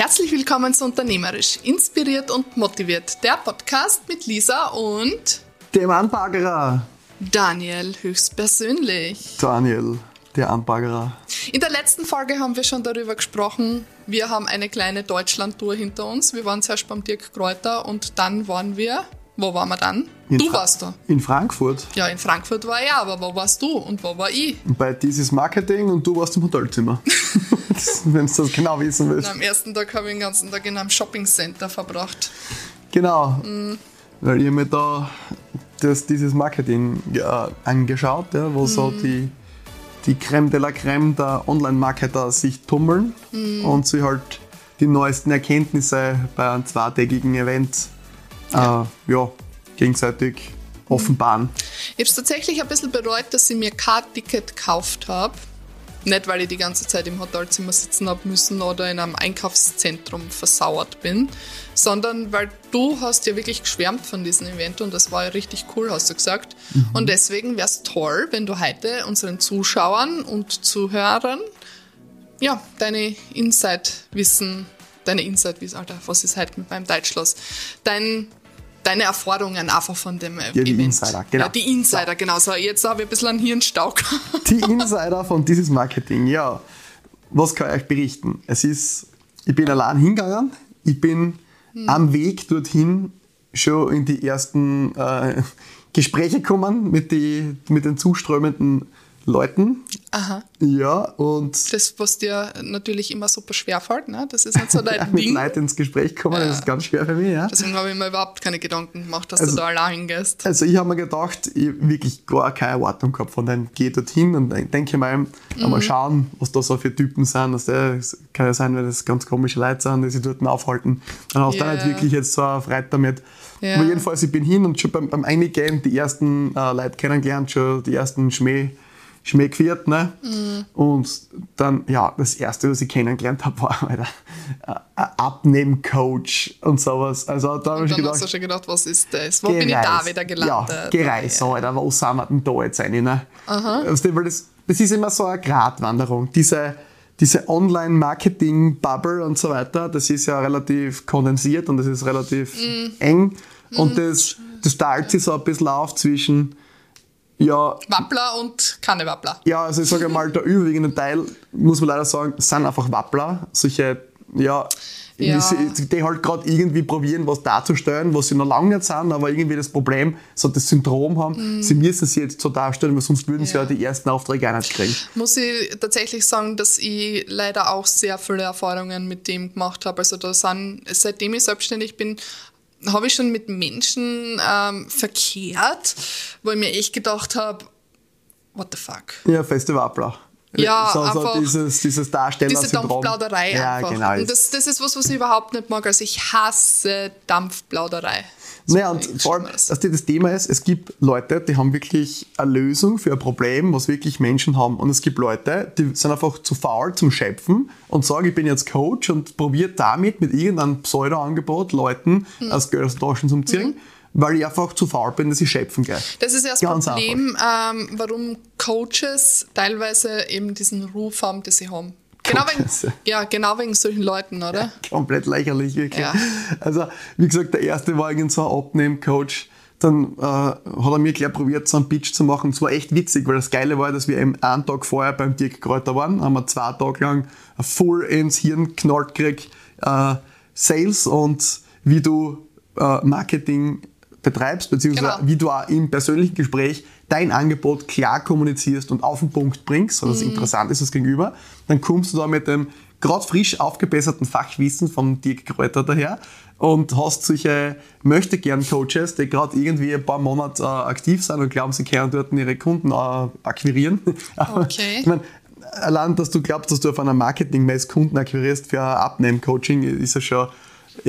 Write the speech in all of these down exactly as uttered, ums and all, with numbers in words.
Herzlich willkommen zu Unternehmerisch, inspiriert und motiviert. Der Podcast mit Lisa und dem Anbaggerer. Daniel höchstpersönlich. Daniel, der Anbaggerer. In der letzten Folge haben wir schon darüber gesprochen, wir haben eine kleine Deutschland-Tour hinter uns. Wir waren zuerst beim Dirk Kräuter und dann waren wir, wo waren wir dann? In du Fra- warst da. In Frankfurt. Ja, in Frankfurt war ich, aber wo warst du und wo war ich? Bei Dieses Marketing und du warst im Hotelzimmer. Wenn du das genau wissen willst. Na, am ersten Tag habe ich den ganzen Tag in einem Shopping-Center verbracht. Genau, Mhm. weil ich mir da das, dieses Marketing ja, angeschaut, ja, wo Mhm. so die, die Creme de la Creme der Online-Marketer sich tummeln Mhm. und sie halt die neuesten Erkenntnisse bei einem zweitägigen Event ja. Äh, ja, gegenseitig offenbaren. Ich habe es tatsächlich ein bisschen bereut, dass ich mir kein Ticket gekauft habe. Nicht, weil ich die ganze Zeit im Hotelzimmer sitzen habe müssen oder in einem Einkaufszentrum versauert bin, sondern weil du hast ja wirklich geschwärmt von diesem Event und das war ja richtig cool, hast du gesagt. Mhm. Und deswegen wäre es toll, wenn du heute unseren Zuschauern und Zuhörern ja, deine Insight-Wissen, deine Insight-Wissen, Alter, was ist heute mit meinem Deutschlos? Dein Deine Erfahrungen einfach von dem ja, Event. Die Insider, genau. Ja, die Insider, genau. So, jetzt habe ich ein bisschen einen Hirnstau. Die Insider von Dieses Marketing, ja. Was kann ich euch berichten? Es ist, ich bin allein hingegangen, ich bin hm. am Weg dorthin schon in die ersten äh, Gespräche gekommen mit, die, mit den zuströmenden Leuten. Aha. Ja, und das, was dir natürlich immer super schwer fällt, ne? Das ist nicht so dein ja, Ding. Mit Leuten ins Gespräch kommen, ja. Das ist ganz schwer für mich. Ja. Deswegen habe ich mir überhaupt keine Gedanken gemacht, dass also, du da allein hingehst. Also ich habe mir gedacht, ich habe wirklich gar keine Erwartung gehabt von denen. Gehe dorthin und denke mal, mhm. mal schauen, was da so für Typen sind. Das kann ja sein, weil das ganz komische Leute sind, die sich dort aufhalten. Dann hast du yeah. nicht wirklich jetzt so eine Freude damit. Yeah. Aber jedenfalls, ich bin hin und schon beim, beim Eingehen die ersten äh, Leute kennengelernt, schon die ersten Schmäh Schmäh geführt, ne? Mhm. Und dann, ja, das erste, was ich kennengelernt habe, war Alter, ein Abnehmcoach und sowas. Also da habe ich dann gedacht, hast du schon gedacht, was ist das? Wo bin ich da wieder gelandet? Ja, Gereis, so, Alter, wo sind wir denn da jetzt rein, ne? Aha. Weil das, das ist immer so eine Gratwanderung. Diese, diese Online-Marketing-Bubble und so weiter, das ist ja relativ kondensiert und das ist relativ mhm. eng. Und mhm. das, das teilt sich so ein bisschen auf zwischen ja, Wappler und keine Wappler. Ja, also ich sage mal, der überwiegende Teil, muss man leider sagen, sind einfach Wappler. Solche, ja, ja. Die, die halt gerade irgendwie probieren, was darzustellen, was sie noch lange nicht sind, aber irgendwie das Problem, so das Syndrom haben, mm. sie müssen sie jetzt so darstellen, weil sonst würden ja. sie ja die ersten Aufträge auch nicht kriegen. Muss ich tatsächlich sagen, dass ich leider auch sehr viele Erfahrungen mit dem gemacht habe. Also da sind, seitdem ich selbstständig bin, habe ich schon mit Menschen ähm, verkehrt, wo ich mir echt gedacht habe, what the fuck? Ja, feste Wappler. Ja, so, einfach so dieses, dieses Darsteller-Syndrom. Diese Dampfplauderei ja, einfach. Genau. Und das, das ist was, was ich überhaupt nicht mag. Also ich hasse Dampfplauderei. Naja, und vor allem, dass das Thema ist, es gibt Leute, die haben wirklich eine Lösung für ein Problem, was wirklich Menschen haben. Und es gibt Leute, die sind einfach zu faul zum Schöpfen und sagen, ich bin jetzt Coach und probiere damit mit irgendeinem Pseudo-Angebot Leuten mhm. aus Geld aus den Taschen zu ziehen, mhm. weil ich einfach zu faul bin, dass ich schöpfen gehe. Das ist ja das Ganz Problem, ähm, warum Coaches teilweise eben diesen Ruf haben, den sie haben. Genau wegen, ja, genau wegen solchen Leuten, oder? Ja, komplett lächerlich, wirklich. Ja. Also, wie gesagt, der erste war irgend so ein Abnehmen-Coach. Dann äh, hat er mir gleich probiert, so einen Pitch zu machen. Es war echt witzig, weil das Geile war, dass wir eben einen Tag vorher beim Dirk Kräuter waren. Haben wir zwei Tage lang voll ins Hirn knallt gekriegt, äh, Sales und wie du äh, Marketing betreibst, beziehungsweise genau. wie du auch im persönlichen Gespräch dein Angebot klar kommunizierst und auf den Punkt bringst, so dass es mm. interessant ist das Gegenüber, dann kommst du da mit dem gerade frisch aufgebesserten Fachwissen vom Dirk Kräuter daher und hast solche Möchtegern-Coaches, die gerade irgendwie ein paar Monate äh, aktiv sind und glauben, sie können dort ihre Kunden äh, akquirieren. Okay. Ich mein, allein, dass du glaubst, dass du auf einer Marketing-Messe Kunden akquirierst für ein Abnehmen-Coaching, ist ja schon ja,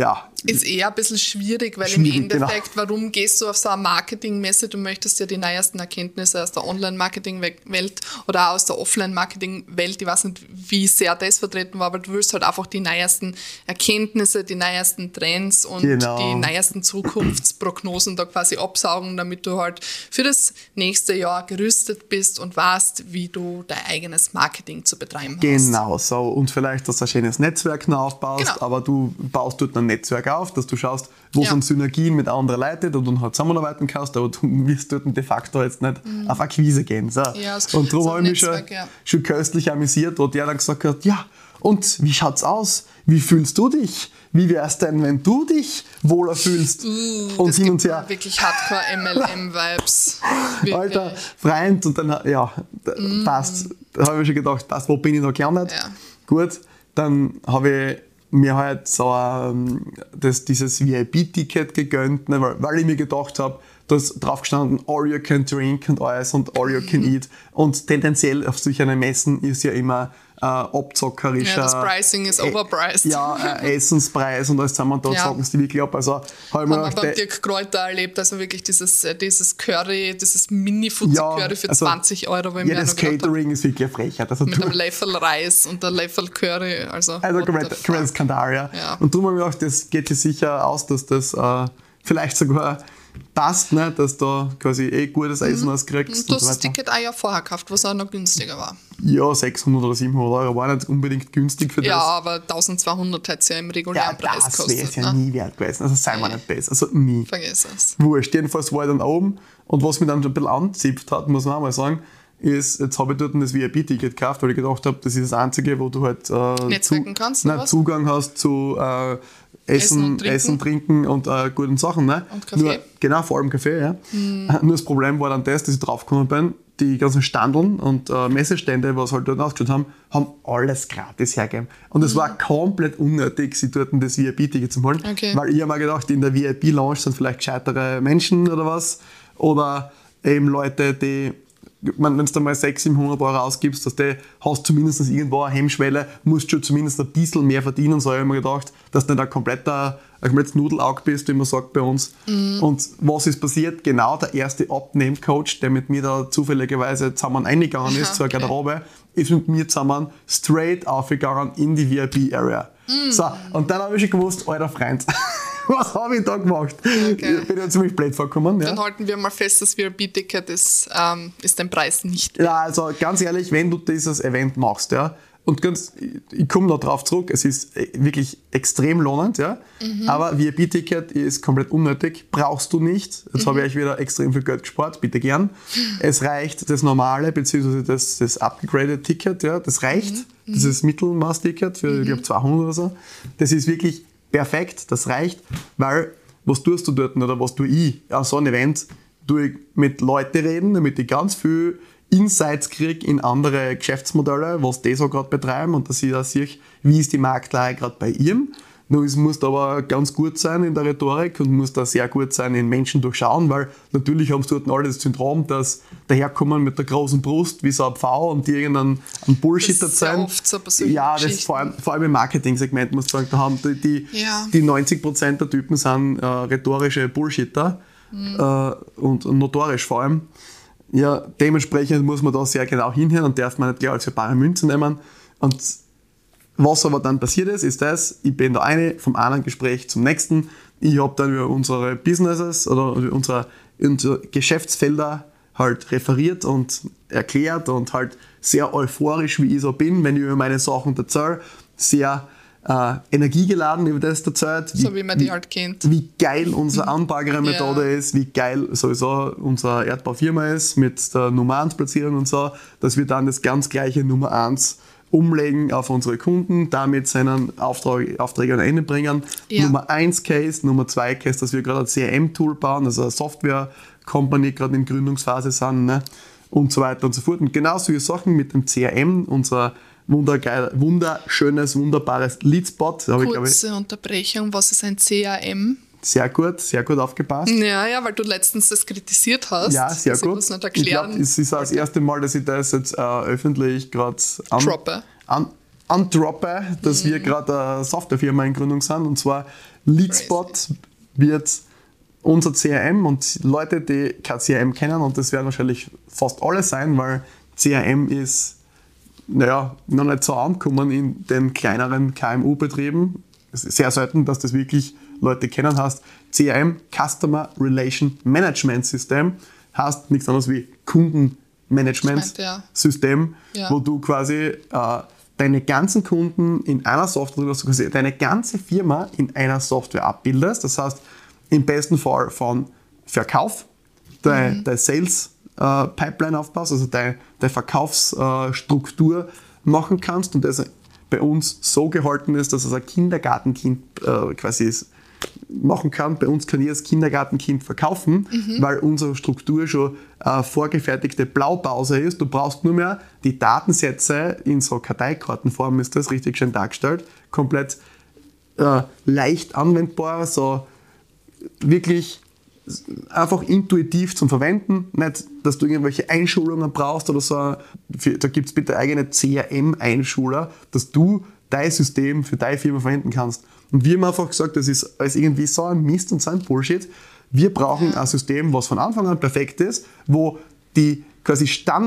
ist eher ein bisschen schwierig, weil Schwierig, im Endeffekt, genau. warum gehst du auf so eine Marketingmesse? Du möchtest ja die neuesten Erkenntnisse aus der Online-Marketing-Welt oder auch aus der Offline-Marketing-Welt, ich weiß nicht, wie sehr das vertreten war, aber du willst halt einfach die neuesten Erkenntnisse, die neuesten Trends und Genau. die neuesten Zukunftsprognosen da quasi absaugen, damit du halt für das nächste Jahr gerüstet bist und weißt, wie du dein eigenes Marketing zu betreiben hast. Genau so. Und vielleicht, dass du ein schönes Netzwerk noch aufbaust, Genau. aber du baust dort ein Netzwerk auf, dass du schaust, wo Ja. sind Synergien mit anderen Leuten und dann halt zusammenarbeiten kannst, aber du wirst dort de facto jetzt nicht mhm. auf Akquise gehen. So. Ja, es- und darum so habe ein ich mich schon, Netzwerk, ja. schon köstlich amüsiert, wo der dann gesagt hat, ja, und wie schaut's aus? Wie fühlst du dich? Wie wär's denn, wenn du dich wohler fühlst? Uh, und das hin und gibt her. wirklich Hardcore-M L M-Vibes. Wirklich. Alter, Freund, und dann, ja, Mm. passt. Da habe ich schon gedacht, passt, wo bin ich noch gelandet? Ja. Gut, dann habe ich mir halt so ähm, das, dieses V I P-Ticket gegönnt, ne, weil, weil ich mir gedacht habe, da ist drauf gestanden, all you can drink und alles und all you can eat. Und tendenziell auf solchen Messen ist ja immer äh, abzockerischer. Ja, das Pricing ist äh, overpriced. Ja, äh, Essenspreis und alles zusammen, und da Ja. zocken sie die wirklich ab. Also habe ich mir Haben wir gedacht, beim äh, Dirk Kräuter erlebt, also wirklich dieses, äh, dieses Curry, dieses Mini-Fuzzi-Curry Ja, für also zwanzig Euro, wo ich ja, mir auch das noch gedacht habe, Catering ist wirklich eine Frechheit. Also mit du- einem Löffel Reis und einem Löffel Curry. Also, Also what the kompletter fuck. kompletter Skandal, ja. Ja. Und darum habe ich gedacht, das geht sich sicher aus, dass das äh, vielleicht sogar passt, ne? Dass du quasi eh gutes Essen auskriegst. Und du und hast so das weiter. Ticket auch ja vorher gekauft, was auch noch günstiger war. Ja, sechshundert oder siebenhundert Euro war nicht unbedingt günstig für Ja, das. aber eintausendzweihundert hat es ja im regulären Ja, Preis das wäre es gekostet. ja Ne? nie wert gewesen. Also seien wir Nee. nicht besser. Also nie. Vergiss es. Wurscht. Jedenfalls war ich dann oben, und was mich dann schon ein bisschen anzipft hat, muss man auch mal sagen, ist, jetzt habe ich dort das V I P-Ticket gekauft, weil ich gedacht habe, das ist das Einzige, wo du halt äh, Netzwerken kannst, oder nein, was? Zugang hast zu äh, Essen, Essen Essen, und Trinken. Trinken und äh, guten Sachen. Ne? Und Kaffee. Nur, genau, vor allem Kaffee. Ja. Nur das Problem war dann das, dass ich draufgekommen bin, die ganzen Standeln und äh, Messestände, was halt dort aufgeschaut haben, haben alles gratis hergegeben. Und es war komplett unnötig, sie dort das V I P-Ticket zu holen. Okay. Weil ich habe mir gedacht, in der V I P-Lounge sind vielleicht gescheitere Menschen oder was. Oder eben Leute, die, wenn du da mal sechshundert, siebenhundert Euro ausgibst, dass du hast zumindest irgendwo eine Hemmschwelle, musst schon zumindest ein bisschen mehr verdienen. So habe ich mir gedacht, dass du nicht ein kompletter, ein komplettes Nudelaug bist, wie man sagt bei uns. Mhm. Und was ist passiert? Genau der erste Abnehmcoach, der mit mir da zufälligerweise zusammen eingegangen ist, Aha, zur okay. Garderobe, ist mit mir zusammen straight aufgegangen in die V I P-Area. Mhm. So, und dann habe ich schon gewusst, alter Freund, was habe ich da gemacht? Okay. Ich bin ja ziemlich blöd vorgekommen. Ja. Dann halten wir mal fest, das V I P-Ticket ist, ähm, ist den Preis nicht. Ja, also ganz ehrlich, wenn du dieses Event machst, ja, und ganz, ich, ich komme noch drauf zurück, es ist äh, wirklich extrem lohnend, ja, Mhm. aber V I P-Ticket ist komplett unnötig, brauchst du nicht. Jetzt Mhm. habe ich euch wieder extrem viel Geld gespart, bitte gern. Es reicht das normale, beziehungsweise das, das upgraded Ticket, ja, das reicht, Mhm. dieses Mittelmaß-Ticket für, ich glaube, zweihundert oder so. Das ist wirklich perfekt, das reicht, weil, was tust du dort oder was tue ich an so einem Event? Tue ich mit Leuten reden, damit ich ganz viel Insights kriege in andere Geschäftsmodelle, was die so gerade betreiben, und dass ich da sehe, wie ist die Marktlage gerade bei ihm. Nur es muss aber ganz gut sein in der Rhetorik und muss da sehr gut sein in Menschen durchschauen, weil natürlich haben sie dort alle das Syndrom, dass daherkommen mit der großen Brust wie so ein Pfau und die irgendeinen einen Bullshit Das ist sehr erzählen. oft so persönliche Ja, das Geschichten. vor allem, vor allem im Marketing-Segment muss man sagen, da haben die, die, Ja. die neunzig Prozent der Typen sind äh, rhetorische Bullshitter Mhm. äh, und notorisch vor allem. Ja, dementsprechend muss man da sehr genau hinhören und darf man nicht gleich als für bare Münze nehmen. Und was aber dann passiert ist, ist das, ich bin da eine vom einen Gespräch zum nächsten. Ich habe dann über unsere Businesses oder über unsere, unsere Geschäftsfelder halt referiert und erklärt und halt sehr euphorisch, wie ich so bin, wenn ich über meine Sachen erzähle, sehr äh, energiegeladen über das erzählt. So wie man die halt kennt. Wie geil unsere Anbagermethode Ja. ist, wie geil sowieso unsere Erdbaufirma ist mit der Nummer eins Platzierung und so, dass wir dann das ganz gleiche Nummer eins umlegen auf unsere Kunden, damit seinen Auftrag, Aufträge an Ende bringen. Ja. Nummer eins Case, Nummer zwei Case, dass wir gerade ein C R M-Tool bauen, also eine Software-Company gerade in Gründungsphase sind, ne? Und so weiter und so fort. Und genau solche Sachen mit dem C R M, unser wundergeil, wunderschönes, wunderbares Leadspot, da habe ich, glaube ich, Kurze Unterbrechung, was ist ein C R M? sehr gut, sehr gut aufgepasst. Ja, ja, weil du letztens das kritisiert hast. Ja, sehr dass gut. Ich muss nicht Ich glaube, erklären. es ist auch das erste Mal, dass ich das jetzt äh, öffentlich gerade an, Droppe. an. androppe, dass mhm. wir gerade eine Softwarefirma in Gründung sind, und zwar LeadSpot wird unser C R M, und Leute, die kein C R M kennen, und das werden wahrscheinlich fast alle sein, weil C R M ist naja, noch nicht so angekommen in den kleineren K M U-Betrieben. Es ist sehr selten, dass das wirklich Leute kennen. Heißt C R M, Customer Relation Management System, heißt nichts anderes wie Kundenmanagement-System, ja. Ja. Wo du quasi äh, deine ganzen Kunden in einer Software, also quasi deine ganze Firma in einer Software abbildest. Das heißt, im besten Fall von Verkauf, deine mhm. Sales äh, Pipeline aufbaust, also deine, deine Verkaufsstruktur äh, machen kannst, und das bei uns so gehalten ist, dass es ein Kindergartenkind äh, quasi ist, machen kann. Bei uns kann jedes Kindergartenkind verkaufen, mhm. weil unsere Struktur schon äh, vorgefertigte Blaupause ist. Du brauchst nur mehr die Datensätze in so Karteikartenform, ist das richtig schön dargestellt, komplett äh, leicht anwendbar, so wirklich einfach intuitiv zum Verwenden. Nicht, dass du irgendwelche Einschulungen brauchst oder so. Da gibt es bitte eigene C R M-Einschüler, dass du dein System für deine Firma verwenden kannst. Und wir haben einfach gesagt, das ist alles irgendwie so ein Mist und so ein Bullshit. Wir brauchen ein System, was von Anfang an perfekt ist, wo die quasi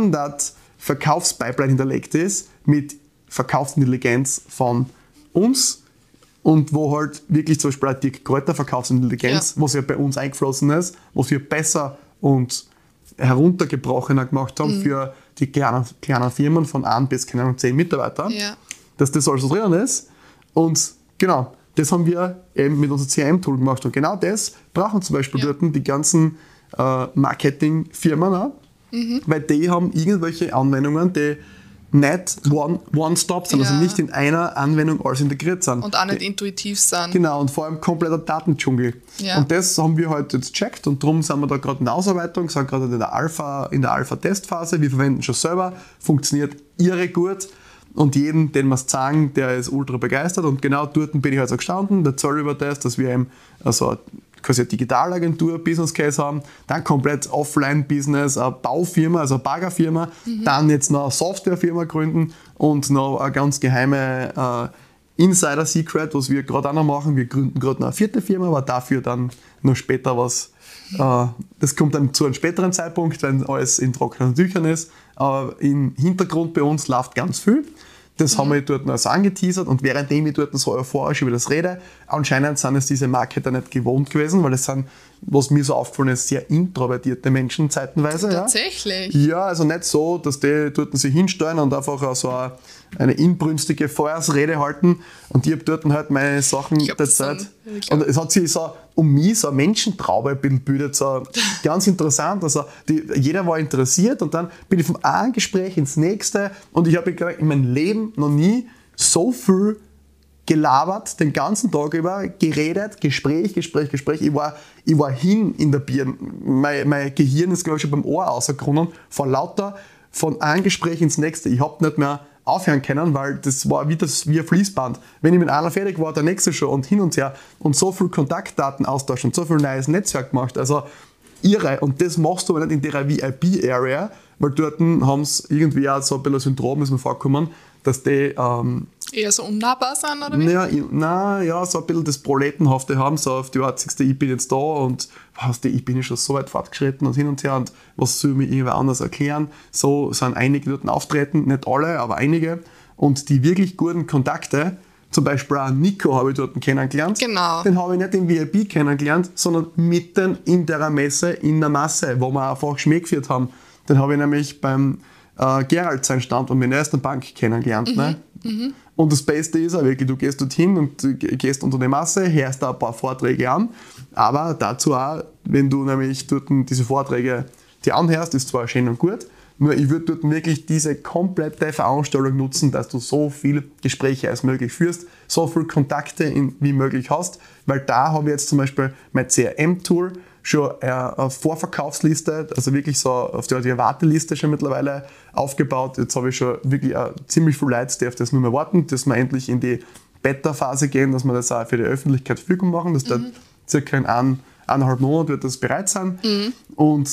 Standard-Verkaufspipeline hinterlegt ist mit Verkaufsintelligenz von uns, und wo halt wirklich zum Beispiel die Kräuter Verkaufsintelligenz, ja. was ja bei uns eingeflossen ist, was wir besser und heruntergebrochener gemacht haben mhm. für die kleinen, kleinen Firmen von ein bis keine Ahnung, zehn Mitarbeiter, ja. dass das alles so drinnen ist. Und genau, das haben wir eben mit unserem C R M-Tool gemacht. Und genau das brauchen zum Beispiel ja. dort die ganzen äh, Marketingfirmen auch, mhm. weil die haben irgendwelche Anwendungen, die nicht one, one-stop sind, ja. also nicht in einer Anwendung alles integriert sind. Und auch nicht intuitiv sind. Genau, und vor allem kompletter Datendschungel. Ja. Und das haben wir heute jetzt gecheckt, und darum sind wir da gerade in der Ausarbeitung, sind gerade in der Alpha, in der Alpha-Testphase. Wir verwenden schon selber, funktioniert irre gut. Und jeden, den wir es sagen, der ist ultra begeistert. Und genau dort bin ich halt so gestanden, der Zoll über das, dass wir eben also quasi eine Digitalagentur, Business Case haben, dann komplett Offline-Business, eine Baufirma, also eine Baggerfirma, mhm. dann jetzt noch eine Softwarefirma gründen und noch eine ganz geheime äh, Insider-Secret, was wir gerade auch noch machen. Wir gründen gerade noch eine vierte Firma, aber dafür dann noch später was. Äh, das kommt dann zu einem späteren Zeitpunkt, wenn alles in trockenen Tüchern ist. Aber im Hintergrund bei uns läuft ganz viel. Das mhm. haben wir dort noch so angeteasert, und währenddem ich dort so euphorisch über das rede, anscheinend sind es diese Marketer nicht gewohnt gewesen, weil es sind, was mir so aufgefallen ist, sehr introvertierte Menschen zeitenweise. Tatsächlich? Ja, ja, also nicht so, dass die dort sich hinstellen und einfach so eine, eine inbrünstige Feuersrede halten, und ich habe dort halt meine Sachen der Zeit. Und es hat sich so um mich so eine Menschentraube bildet, so ganz interessant. Also die, jeder war interessiert, und dann bin ich vom einen Gespräch ins nächste, und ich habe in meinem Leben noch nie so viel gelabert, den ganzen Tag über, geredet, Gespräch, Gespräch, Gespräch. Ich war, ich war hin in der Birne. Mein, mein Gehirn ist, glaube ich, schon beim Ohr rausgekommen, von lauter, von einem Gespräch ins nächste. Ich habe nicht mehr aufhören können, weil das war wie, das, wie ein Fließband. Wenn ich mit einer fertig war, der nächste schon, und hin und her, und so viel Kontaktdaten austauschen, und so viel neues Netzwerk gemacht. Also irre. Und das machst du aber nicht in der V I P-Area, weil dort haben sie irgendwie auch so ein bisschen Syndrom, ist mir vorgekommen, dass die ähm, eher so unnahbar sind, oder wie? Naja, na, ja, so ein bisschen das Proletenhafte haben, so auf die einzigste, ich bin jetzt da, und was, ich bin ja schon so weit fortgeschritten und hin und her, und was soll mir irgendwer anders erklären? So sind einige dort auftreten, nicht alle, aber einige. Und die wirklich guten Kontakte, zum Beispiel auch Nico habe ich dort kennengelernt. Genau. Den habe ich nicht im V I P kennengelernt, sondern mitten in der Messe, in der Masse, wo wir einfach Schmäh geführt haben. Den habe ich nämlich beim äh, Gerald sein Stand und mit der ersten Bank kennengelernt. Mhm. Ne? Mhm. Und das Beste ist auch wirklich, du gehst dorthin und du gehst unter die Masse, hörst da ein paar Vorträge an, aber dazu auch, wenn du nämlich dort diese Vorträge dir anhörst, ist zwar schön und gut, nur ich würde dort wirklich diese komplette Veranstaltung nutzen, dass du so viele Gespräche als möglich führst, so viele Kontakte in, wie möglich hast, weil da habe ich jetzt zum Beispiel mein C R M-Tool schon eine Vorverkaufsliste, also wirklich so auf die Warteliste schon mittlerweile aufgebaut. Jetzt habe ich schon wirklich ziemlich viele Leute, die auf das nur mehr warten, dass wir endlich in die Beta-Phase gehen, dass wir das auch für die Öffentlichkeit zur Verfügung machen. Das mhm. dauert circa in ein, eineinhalb Monaten wird das bereit sein. Mhm. Und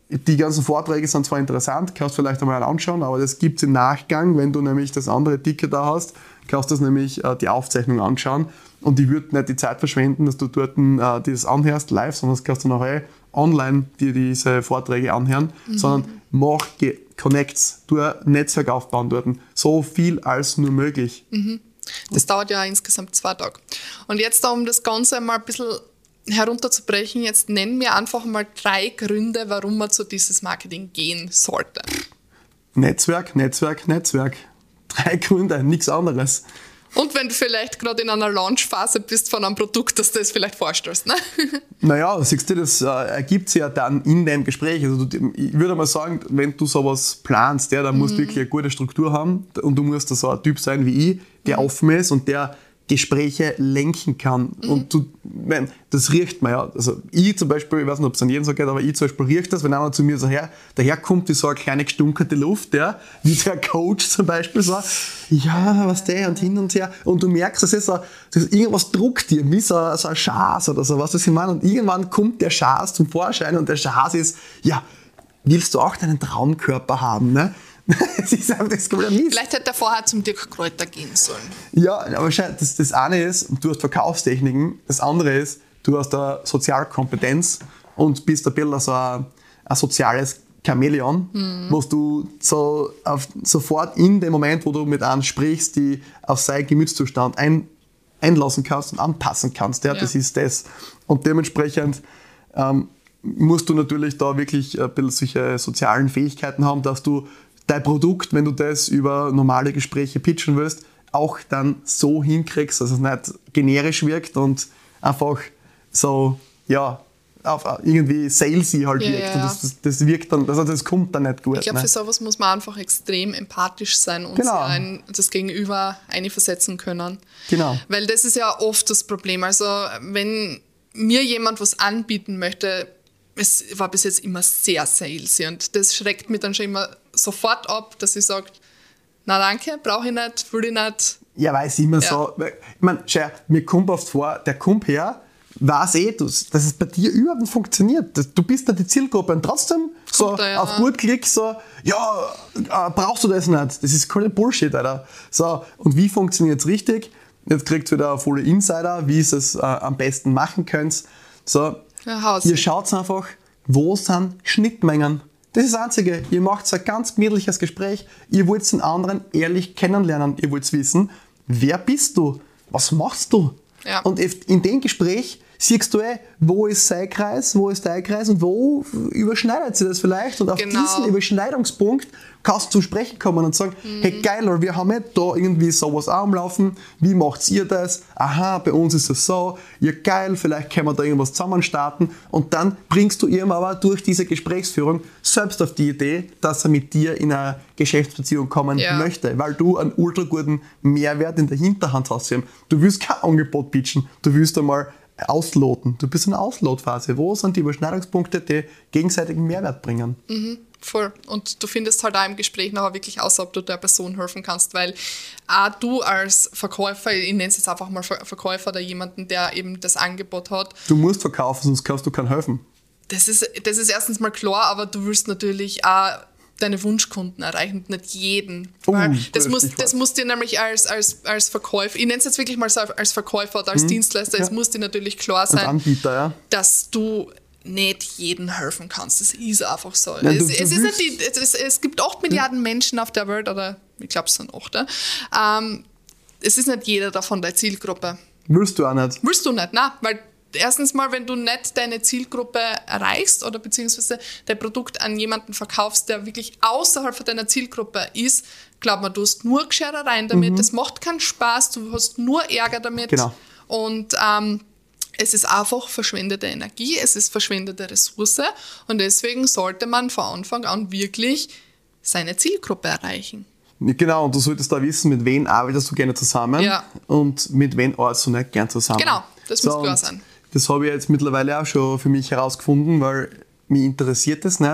die ganzen Vorträge sind zwar interessant, kannst du vielleicht einmal anschauen, aber das gibt es im Nachgang, wenn du nämlich das andere Ticket da hast, kannst du das nämlich äh, die Aufzeichnung anschauen und die wird nicht die Zeit verschwenden, dass du dort äh, das anhörst live, sondern das kannst du nachher online dir diese Vorträge anhören, mhm. sondern mach Connects, du ein Netzwerk aufbauen dort, so viel als nur möglich. Mhm. Das dauert ja insgesamt zwei Tage. Und jetzt, um das Ganze mal ein bisschen herunterzubrechen, jetzt nenn mir einfach mal drei Gründe, warum man zu dieses Marketing gehen sollte. Netzwerk, Netzwerk, Netzwerk. Drei Gründe, nichts anderes. Und wenn du vielleicht gerade in einer Launchphase bist von einem Produkt, dass du das vielleicht vorstellst, ne? Naja, siehst du, das äh, ergibt sich ja dann in deinem Gespräch. Also du, ich würde mal sagen, wenn du sowas planst, ja, dann musst du mhm. wirklich eine gute Struktur haben und du musst da so ein Typ sein wie ich, der mhm. offen ist und der Gespräche lenken kann. Mhm. Und du, wenn, das riecht man ja. Also ich zum Beispiel, ich weiß nicht, ob es an jeden so geht, aber ich zum Beispiel riecht das, wenn einer zu mir so her, daherkommt, wie so eine kleine gestunkerte Luft, ja, wie der Coach zum Beispiel so, ja, was der und hin und her. Und du merkst, das ist so, das ist irgendwas druckt dir, wie so, so ein Schaß oder so, was das ich meine. Und irgendwann kommt der Schaß zum Vorschein und der Schaß ist, ja, willst du auch deinen Traumkörper haben, ne? Das ist einfach das Problem. Vielleicht hätte er vorher zum Dirk Kräuter gehen sollen. Ja, aber das, das eine ist, du hast Verkaufstechniken, das andere ist, du hast eine Sozialkompetenz und bist ein bisschen so ein, ein soziales Chamäleon, mhm. wo du so auf, sofort in dem Moment, wo du mit einem sprichst, die auf seinen Gemütszustand ein, einlassen kannst und anpassen kannst. Ja, ja. Das ist das. Und dementsprechend ähm, musst du natürlich da wirklich ein bisschen solche sozialen Fähigkeiten haben, dass du dein Produkt, wenn du das über normale Gespräche pitchen willst, auch dann so hinkriegst, dass es nicht generisch wirkt und einfach so, ja, auf irgendwie salesy halt ja, wirkt. Ja, und das, das, das wirkt dann, also das kommt dann nicht gut. Ich glaube, ne? für sowas muss man einfach extrem empathisch sein und genau. sich ein, das Gegenüber einversetzen können. Genau. Weil das ist ja oft das Problem. Also wenn mir jemand was anbieten möchte, es war bis jetzt immer sehr salesy und das schreckt mich dann schon immer sofort ab, dass ich sage, na danke, brauche ich nicht, will ich nicht. Ja, weil es immer ja. so, ich meine, mir kommt oft vor, der kommt her, weiß eh, dass es bei dir überhaupt nicht funktioniert. Du bist da die Zielgruppe und trotzdem so da, ja. auf gut Klick so, ja, äh, brauchst du das nicht? Das ist keine Bullshit, Alter. So, und wie funktioniert es richtig? Jetzt kriegt ihr wieder eine volle Insider, wie ihr es äh, am besten machen könnt. So, ja, ihr schaut einfach, wo sind Schnittmengen. Das ist das Einzige. Ihr macht ein ganz gemütliches Gespräch. Ihr wollt den anderen ehrlich kennenlernen. Ihr wollt wissen, wer bist du? Was machst du? Ja. Und in dem Gespräch siehst du eh, wo ist sein Kreis, wo ist dein Kreis und wo überschneidet sich das vielleicht. Und auf genau. diesen Überschneidungspunkt kannst du zu sprechen kommen und sagen, mhm. hey geil, wir haben nicht da irgendwie sowas auch am Laufen, wie macht ihr das? Aha, bei uns ist es so, ja geil, vielleicht können wir da irgendwas zusammen starten und dann bringst du ihm aber durch diese Gesprächsführung selbst auf die Idee, dass er mit dir in eine Geschäftsbeziehung kommen ja. möchte, weil du einen ultra guten Mehrwert in der Hinterhand hast. Du willst kein Angebot pitchen, du willst einmal ausloten. Du bist in der Auslotphase. Wo sind die Überschneidungspunkte, die gegenseitigen Mehrwert bringen? Mhm, voll. Und du findest halt auch im Gespräch nachher wirklich aus, ob du der Person helfen kannst, weil auch du als Verkäufer, ich nenne es jetzt einfach mal Verkäufer oder jemanden, der eben das Angebot hat. Du musst verkaufen, sonst kannst du keinen helfen. Das ist, das ist erstens mal klar, aber du willst natürlich auch deine Wunschkunden erreichen, nicht jeden. Oh, das, muss, das muss dir nämlich als, als, als Verkäufer, ich nenne es jetzt wirklich mal so als Verkäufer oder als hm, Dienstleister, ja. es muss dir natürlich klar sein, Anbieter, ja. dass du nicht jedem helfen kannst. Das ist einfach so. Ja, es, du, du es, ist nicht die, es, es gibt acht Milliarden Menschen auf der Welt, oder ich glaube es sind acht. Ähm, es ist nicht jeder davon deine Zielgruppe. Willst du auch nicht. Willst du nicht, nein, weil erstens mal, wenn du nicht deine Zielgruppe erreichst oder beziehungsweise dein Produkt an jemanden verkaufst, der wirklich außerhalb von deiner Zielgruppe ist, glaub mir, du hast nur Gescherereien damit, es mhm. macht keinen Spaß, du hast nur Ärger damit. Genau. Und ähm, es ist einfach verschwendete Energie, es ist verschwendete Ressource und deswegen sollte man von Anfang an wirklich seine Zielgruppe erreichen. Genau, und du solltest da wissen, mit wem arbeitest du gerne zusammen ja. und mit wem arbeitest du nicht gern zusammen. Genau, das so, muss klar sein. Das habe ich jetzt mittlerweile auch schon für mich herausgefunden, weil mich interessiert das nicht,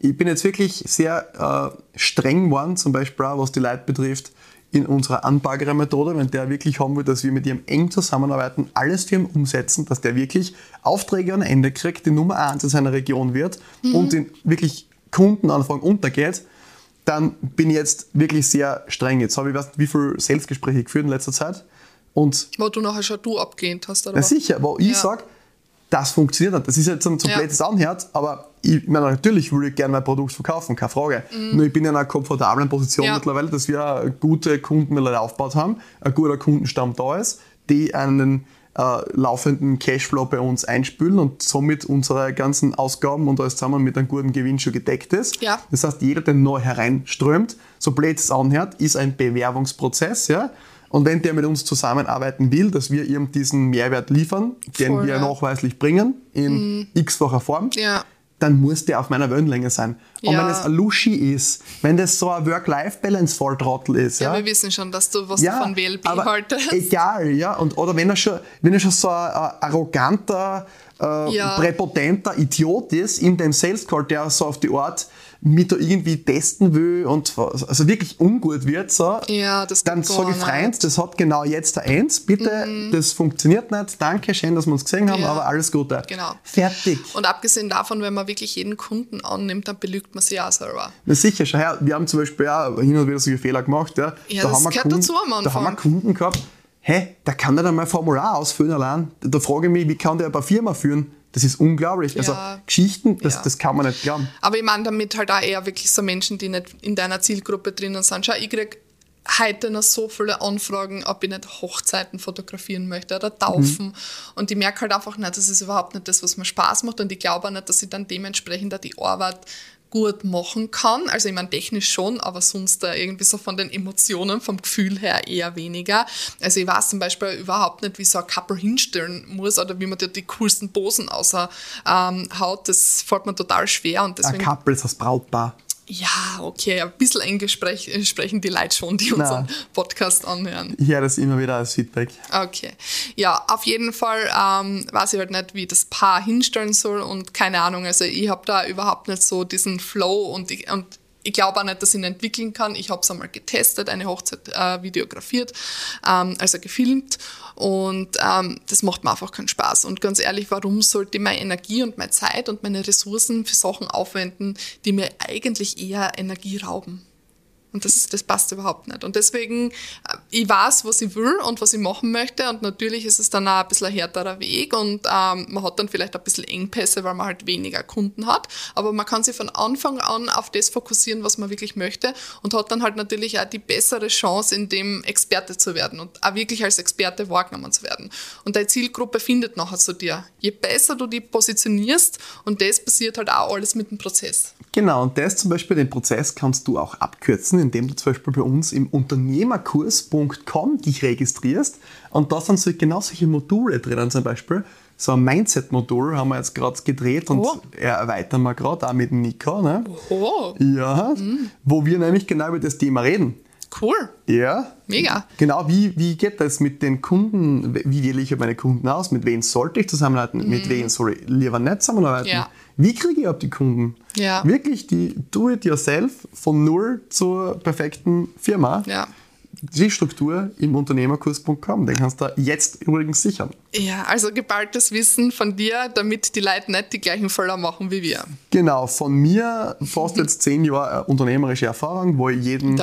ich bin jetzt wirklich sehr äh, streng geworden, zum Beispiel auch, was die Leute betrifft, in unserer Anbaggerer-Methode, wenn der wirklich haben will, dass wir mit ihm eng zusammenarbeiten, alles für ihn umsetzen, dass der wirklich Aufträge an Ende kriegt, die Nummer eins in seiner Region wird mhm. und in wirklich Kundenanfragen untergeht, dann bin ich jetzt wirklich sehr streng. Jetzt habe ich, weiß nicht, wie viele Selbstgespräche geführt in letzter Zeit. Und wo du nachher schon du abgelehnt hast, oder? Na sicher, wo ich ja. sage, das funktioniert nicht. Das ist jetzt so ja. blöd, das anhört, aber ich meine, natürlich würde ich gerne mein Produkt verkaufen, keine Frage. Mhm. Nur ich bin in einer komfortablen Position ja. mittlerweile, dass wir gute Kunden aufgebaut haben, ein guter Kundenstamm da ist, die einen äh, laufenden Cashflow bei uns einspülen und somit unsere ganzen Ausgaben und alles zusammen mit einem guten Gewinn schon gedeckt ist. Ja. Das heißt, jeder, der neu hereinströmt, so blöd es anhört, ist ein Bewerbungsprozess, ja. Und wenn der mit uns zusammenarbeiten will, dass wir ihm diesen Mehrwert liefern, den Voll, wir ja. nachweislich bringen, in mm. x-facher Form, ja. dann muss der auf meiner Wellenlänge sein. Und ja. wenn es ein Luschi ist, wenn das so ein Work-Life-Balance-Volltrottel ist. Ja, Ja, wir wissen schon, dass du was ja, von W L B aber haltest. Egal, ja. Und, oder wenn er schon, wenn er schon so ein, ein arroganter, äh, ja. präpotenter Idiot ist in dem Sales Call, der so auf die Art mit da irgendwie testen will und also wirklich ungut wird, so, ja, das dann sage ich, Freund, das hat genau jetzt der Eins, bitte, mhm. das funktioniert nicht, danke, schön, dass wir uns gesehen haben, ja. aber alles Gute. Genau. Fertig. Und abgesehen davon, wenn man wirklich jeden Kunden annimmt, dann belügt man sich auch selber. Na sicher, schau her, wir haben zum Beispiel auch hin und wieder solche Fehler gemacht. Ja, ja da das haben wir gehört Kunden, dazu am Anfang. Da haben wir Kunden gehabt, hey, der kann nicht einmal ein Formular ausfüllen allein. Da frage ich mich, wie kann der eine Firma führen? Das ist unglaublich. Also ja. Geschichten, das, ja. das kann man nicht glauben. Aber ich meine damit halt auch eher wirklich so Menschen, die nicht in deiner Zielgruppe drinnen sind. Schau, ich kriege heute noch so viele Anfragen, ob ich nicht Hochzeiten fotografieren möchte oder Taufen. Mhm. Und ich merke halt einfach nicht, das ist überhaupt nicht das, was mir Spaß macht. Und ich glaube auch nicht, dass ich dann dementsprechend auch die Arbeit gut machen kann. Also ich meine technisch schon, aber sonst äh, irgendwie so von den Emotionen, vom Gefühl her eher weniger. Also ich weiß zum Beispiel überhaupt nicht, wie so ein Couple hinstellen muss oder wie man dir die coolsten Posen außer ähm, haut. Das fällt mir total schwer. Und deswegen, ein Couple ist das Brautpaar. Ja, okay, ein bisschen Englisch sprech, sprechen die Leute schon, die unseren Nein. Podcast anhören. Ich höre das immer wieder als Feedback. Okay, ja, auf jeden Fall ähm, weiß ich halt nicht, wie das Paar hinstellen soll und keine Ahnung, also ich habe da überhaupt nicht so diesen Flow und ich, und ich glaube auch nicht, dass ich ihn entwickeln kann. Ich habe es einmal getestet, eine Hochzeit äh, videografiert, ähm, also gefilmt und ähm, das macht mir einfach keinen Spaß. Und ganz ehrlich, warum sollte ich meine Energie und meine Zeit und meine Ressourcen für Sachen aufwenden, die mir eigentlich eher Energie rauben? Und das, das passt überhaupt nicht. Und deswegen, ich weiß, was ich will und was ich machen möchte. Und natürlich ist es dann auch ein bisschen ein härterer Weg. Und ähm, man hat dann vielleicht ein bisschen Engpässe, weil man halt weniger Kunden hat. Aber man kann sich von Anfang an auf das fokussieren, was man wirklich möchte. Und hat dann halt natürlich auch die bessere Chance, in dem Experte zu werden. Und auch wirklich als Experte wahrgenommen zu werden. Und deine Zielgruppe findet nachher zu dir. Je besser du die positionierst, und das passiert halt auch alles mit dem Prozess. Genau, und das zum Beispiel, den Prozess kannst du auch abkürzen, indem du zum Beispiel bei uns im Unternehmerkurs Punkt com dich registrierst und da sind so genau solche Module drinnen, zum Beispiel so ein Mindset-Modul haben wir jetzt gerade gedreht und oh. erweitern wir gerade auch mit Nico, ne? Oh. Ja, mhm. wo wir nämlich genau über das Thema reden. Cool. Ja. Mega. Genau, wie, wie geht das mit den Kunden, wie wähle ich meine Kunden aus, mit wem sollte ich zusammenarbeiten, mhm. mit wem soll ich lieber nicht zusammenarbeiten, ja. wie kriege ich ab die Kunden? Ja. Wirklich die Do-it-yourself von null zur perfekten Firma. Ja. Die Struktur im Unternehmerkurs Punkt com, den kannst du jetzt übrigens sichern. Ja, also geballtes Wissen von dir, damit die Leute nicht die gleichen Fehler machen wie wir. Genau, von mir fast jetzt zehn Jahre unternehmerische Erfahrung, wo ich jeden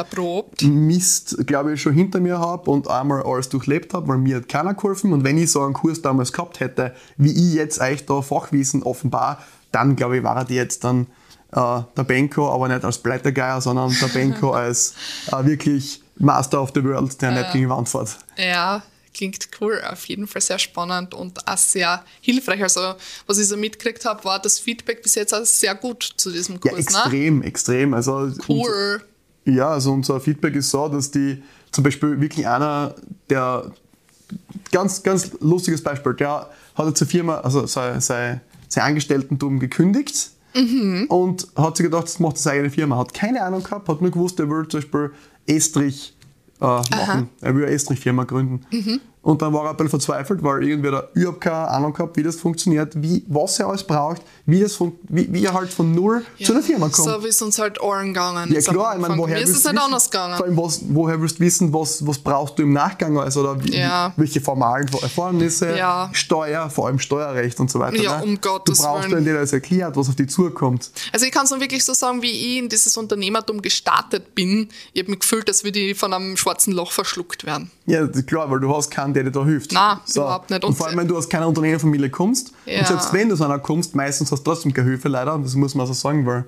Mist, glaube ich, schon hinter mir habe und einmal alles durchlebt habe, weil mir hat keiner geholfen. Und wenn ich so einen Kurs damals gehabt hätte, wie ich jetzt euch da Fachwissen offenbar, dann glaube ich, war die jetzt dann äh, der Benko, aber nicht als Pleitegeier, sondern der Benko als äh, wirklich Master of the World, der äh, nicht gegen die Wand fährt. Ja, klingt cool, auf jeden Fall sehr spannend und auch sehr hilfreich. Also was ich so mitgekriegt habe, war das Feedback bis jetzt auch sehr gut zu diesem Kurs. Ja, extrem, ne? extrem. Also cool. Unser, ja, also unser Feedback ist so, dass die zum Beispiel wirklich einer, der ganz, ganz lustiges Beispiel, der hat jetzt eine Firma, also sein, sein, sein Angestelltentum gekündigt. Mhm. Und hat sich gedacht, das macht seine eigene Firma. Hat keine Ahnung gehabt, hat nur gewusst, er will zum Beispiel Estrich äh, machen. Er will eine Estrich-Firma gründen. Mhm. Und dann war er ein bisschen verzweifelt, weil irgendwie da überhaupt keine Ahnung gehabt, wie das funktioniert, wie, was er alles braucht, wie, das fun- wie, wie er halt von null Ja, zu einer Firma kommt. So wie es uns halt allen gegangen Ja ist am klar, ich meine, Anfang. woher Mir ist es willst du nicht wissen, anders gegangen. vor allem, was, woher willst du wissen, was, was brauchst du im Nachgang, also, oder wie, Ja. welche formalen Erfordernisse, Ja. Steuer, vor allem Steuerrecht und so weiter. Ja, ne? um Gottes Du brauchst Willen. dann dir das erklärt, was auf dich zukommt. Also ich kann es nur wirklich so sagen, wie ich in dieses Unternehmertum gestartet bin. Ich habe mich gefühlt, als würde ich von einem schwarzen Loch verschluckt werden. Ja, das ist klar, weil du hast keinen, der dir da hilft. Nein, überhaupt nicht. Und, Und- vor allem, wenn du aus keiner Unternehmerfamilie kommst, Ja. und selbst wenn du aus einer kommst, meistens hast du trotzdem keine Hilfe leider, und das muss man so sagen, weil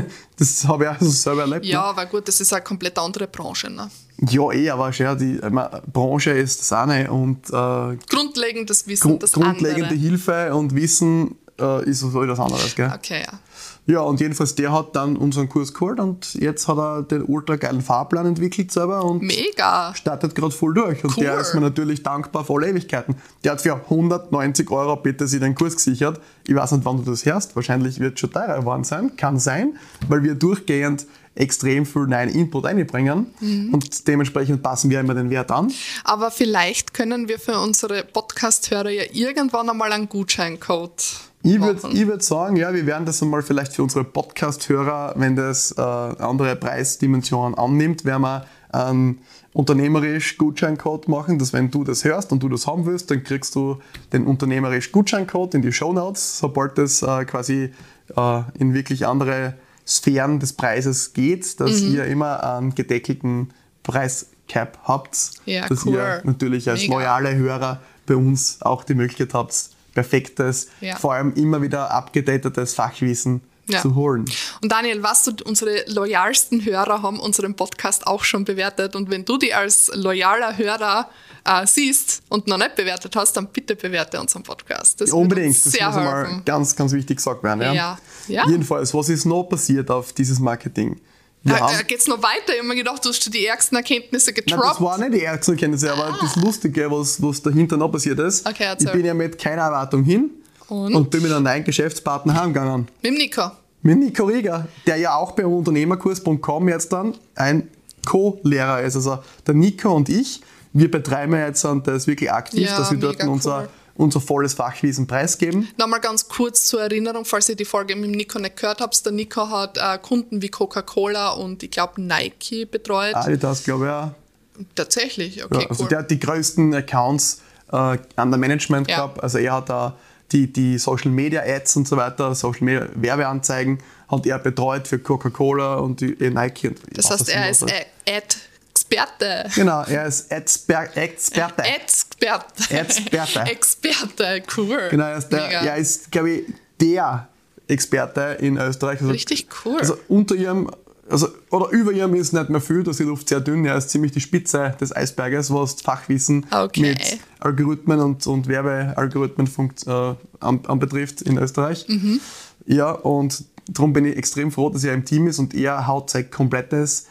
das habe ich auch so selber erlebt. Ja, aber gut, das ist eine komplett andere Branche. Ne? Ne? Ja, eh, aber schau, die ich meine, Branche ist das eine und äh, Grundlegendes Wissen, Grund, das grundlegende andere. Hilfe und Wissen äh, ist so etwas anderes, gell? Okay, ja. Ja, und jedenfalls, der hat dann unseren Kurs geholt und jetzt hat er den ultra geilen Fahrplan entwickelt selber und Mega. startet gerade voll durch. Und Cool. der ist mir natürlich dankbar für alle Ewigkeiten. Der hat für hundertneunzig Euro bitte sich den Kurs gesichert. Ich weiß nicht, wann du das hörst. Wahrscheinlich wird es schon teurer geworden sein. Kann sein, weil wir durchgehend extrem viel neuen Input einbringen Mhm. und dementsprechend passen wir immer den Wert an. Aber vielleicht können wir für unsere Podcast-Hörer ja irgendwann einmal einen Gutscheincode Ich würde machen. ich würd sagen, ja, wir werden das einmal vielleicht für unsere Podcast-Hörer, wenn das äh, andere Preisdimensionen annimmt, werden wir einen unternehmerisch Gutscheincode machen, dass wenn du das hörst und du das haben willst, dann kriegst du den unternehmerisch Gutscheincode in die Shownotes, sobald das äh, quasi äh, in wirklich andere Sphären des Preises geht, dass Mhm. ihr immer einen gedeckelten Preiscap habt, Ja, dass cool. ihr natürlich als Mega. loyale Hörer bei uns auch die Möglichkeit habt, perfektes, Ja. vor allem immer wieder abgedatetes Fachwissen Ja. zu holen. Und Daniel, was du, unsere loyalsten Hörer haben unseren Podcast auch schon bewertet. Und wenn du die als loyaler Hörer äh, siehst und noch nicht bewertet hast, dann bitte bewerte unseren Podcast. Das wird Unbedingt, uns das sehr muss einmal helfen. ganz, ganz wichtig gesagt werden. Ja. Ja. Ja. Jedenfalls, was ist noch passiert auf dieses Marketing? Wir Da, haben- da geht's noch weiter. Ich habe mir gedacht, du hast schon die ärgsten Erkenntnisse Nein, getroppt. das war nicht die ärgsten Erkenntnisse, aber das Lustige, was, was dahinter noch passiert ist, Okay, ich erzähl. bin ja mit keiner Erwartung hin Und? bin mit einem neuen Geschäftspartner heimgegangen. Mit dem Nico. Mit Nico Rieger, der ja auch bei unternehmerkurs punkt com jetzt dann ein Co-Lehrer ist. Also der Nico und ich, wir betreiben ja jetzt und das wirklich aktiv, Ja, dass wir dort mega unser, cool. unser volles Fachwissen preisgeben. Nochmal ganz kurz zur Erinnerung, falls ihr die Folge mit dem Nico nicht gehört habt. Der Nico hat äh, Kunden wie Coca-Cola und ich glaube Nike betreut. Adidas, glaube ich, ja. Tatsächlich, okay, Ja, also cool. der hat die größten Accounts äh, an der Management Ja. gehabt. Also er hat da die, die Social Media Ads und so weiter, Social Media Werbeanzeigen hat er betreut für Coca-Cola und die, äh, Nike. Und das was heißt, das er immer ist was. äh, Ad-Experte. Genau, er ist Adsper Experte. Experte. Experte. Experte, cool. Genau, er ist, der, Mega. er ist, glaube ich, der Experte in Österreich. Also, Richtig cool. Also unter ihm, also, oder über ihm ist nicht mehr viel, da ist die Luft sehr dünn. Er ist ziemlich die Spitze des Eisberges, was Fachwissen Okay. mit Algorithmen und, und Werbealgorithmen funkt, äh, an, anbetrifft in Österreich. Mhm. Ja, und darum bin ich extrem froh, dass er im Team ist und er haut sein komplettes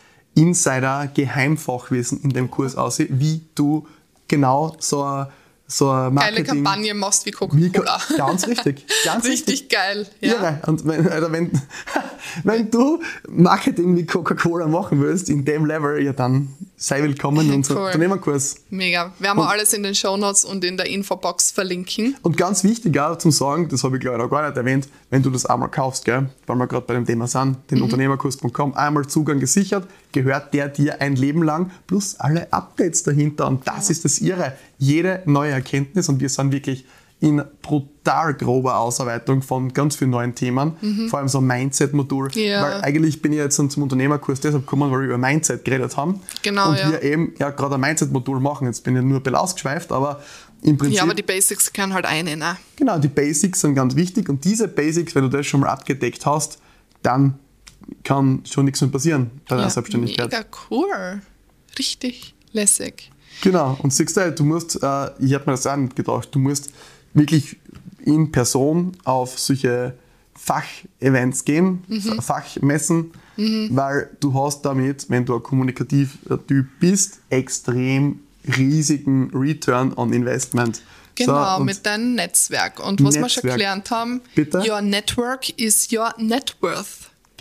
Insider-Geheimfachwissen in dem Kurs aus, wie du genau so ein, so ein Geile Marketing... Kampagne machst wie Wie, Coca-Cola. ganz richtig. Ganz Richtig geil. Ja. Irre. Und wenn, Alter, wenn, wenn du Marketing mit Coca-Cola machen willst, in dem Level, ja dann sei willkommen in unserem Cool. Unternehmerkurs. Mega. Werden wir alles in den Shownotes und in der Infobox verlinken. Und ganz wichtig auch zum Sagen, das habe ich glaube ich noch gar nicht erwähnt, wenn du das einmal kaufst, gell, weil wir gerade bei dem Thema sind, den Mhm. unternehmerkurs punkt com, einmal Zugang gesichert, gehört der dir ein Leben lang, plus alle Updates dahinter. Und das ist das Irre. Jede neue Erkenntnis, und wir sind wirklich in brutal grober Ausarbeitung von ganz vielen neuen Themen, vor allem so ein Mindset-Modul, Mhm. Ja. weil eigentlich bin ich jetzt zum Unternehmerkurs deshalb gekommen, weil wir über Mindset geredet haben Genau, und ja. wir eben ja gerade ein Mindset-Modul machen. Jetzt bin ich nur ein bisschen ausgeschweift, aber im Prinzip... Ja, aber die Basics können halt eine, ne? Genau, die Basics sind ganz wichtig und diese Basics, wenn du das schon mal abgedeckt hast, dann kann schon nichts mehr passieren bei deiner Ja, Selbstständigkeit. mega cool. Richtig lässig. Genau, und siehst du, du musst, äh, ich habe mir das auch nicht gedacht, du musst wirklich in Person auf solche Fachevents gehen, Mhm. Fachmessen, weil du hast damit, wenn du ein kommunikativer Typ bist, extrem riesigen Return on Investment. Genau, So, und mit deinem Netzwerk. Und was wir schon Netzwerk. gelernt haben, Bitte? your network is your net worth.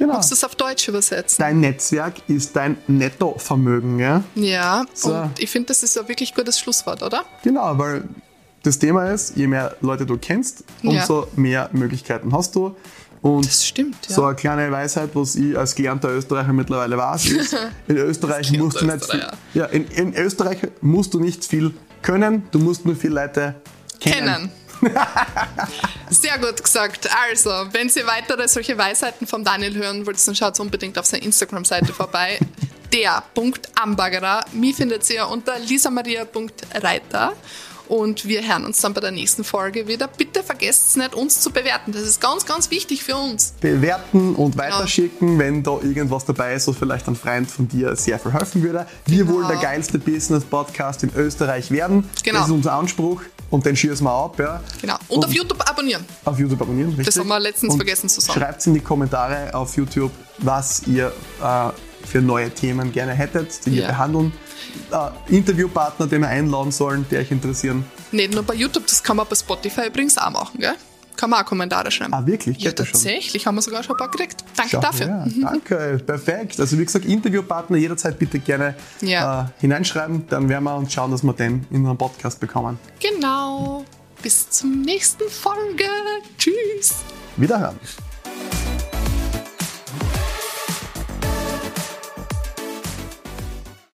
Genau. Magst du es auf Deutsch übersetzen? Dein Netzwerk ist dein Nettovermögen. Ja, Ja, So. und ich finde, das ist ein wirklich gutes Schlusswort, oder? genau, weil das Thema ist, je mehr Leute du kennst, umso mehr Möglichkeiten hast du. Und Das stimmt, ja. so eine kleine Weisheit, was ich als gelernter Österreicher mittlerweile weiß, ist, in Österreich Als musst du nicht viel, Österreicher. ja, in, in Österreich musst du nicht viel können, du musst nur viele Leute kennen. Kennen. Sehr gut gesagt. Also, wenn Sie weitere solche Weisheiten von Daniel hören wollt, dann schaut unbedingt auf seiner Instagram-Seite vorbei. der Punkt Ambaggerer. Mich findet ihr unter lisamaria Punkt reiter. Und wir hören uns dann bei der nächsten Folge wieder. Bitte vergesst es nicht, uns zu bewerten. Das ist ganz, ganz wichtig für uns. Bewerten und weiterschicken, wenn da irgendwas dabei ist, was vielleicht ein Freund von dir sehr viel helfen würde. Wir Genau. wollen der geilste Business-Podcast in Österreich werden. Genau. Das ist unser Anspruch und den schießen wir ab. Ja. Genau. Und, auf YouTube abonnieren. Auf YouTube abonnieren, richtig. Das haben wir letztens und vergessen zu sagen. Schreibt in die Kommentare auf YouTube, was ihr äh, für neue Themen gerne hättet, die wir Ja. behandeln. Äh, Interviewpartner, die wir einladen sollen, die euch interessieren. Nicht nur bei YouTube, das kann man bei Spotify übrigens auch machen, gell? Kann man auch Kommentare schreiben. Ah, wirklich? Ja, Geht das schon? tatsächlich, haben wir sogar schon ein paar gekriegt. Danke Schau, dafür. Ja, danke, perfekt. Also wie gesagt, Interviewpartner jederzeit bitte gerne Ja. äh, hineinschreiben, dann werden wir uns schauen, dass wir den in einen Podcast bekommen. Genau. Bis zum nächsten Folge. Tschüss. Wiederhören.